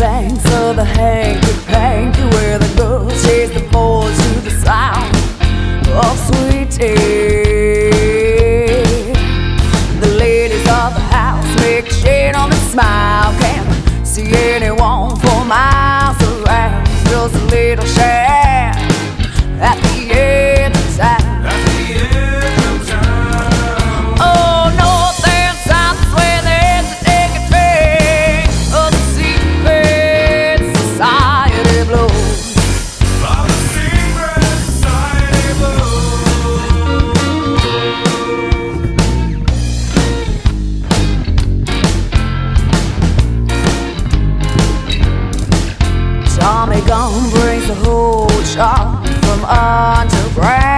banks of the hanky-panky, where the girls chase the boys to the sound of sweet tea. The ladies of the house make a shade on the smile. Can't see anyone for miles around. Just a little shack at the end of town. Oh, north and south is where there's a taking train of the secret society blues. Of the secret society Tommy Gunn brings the whole shop from underground.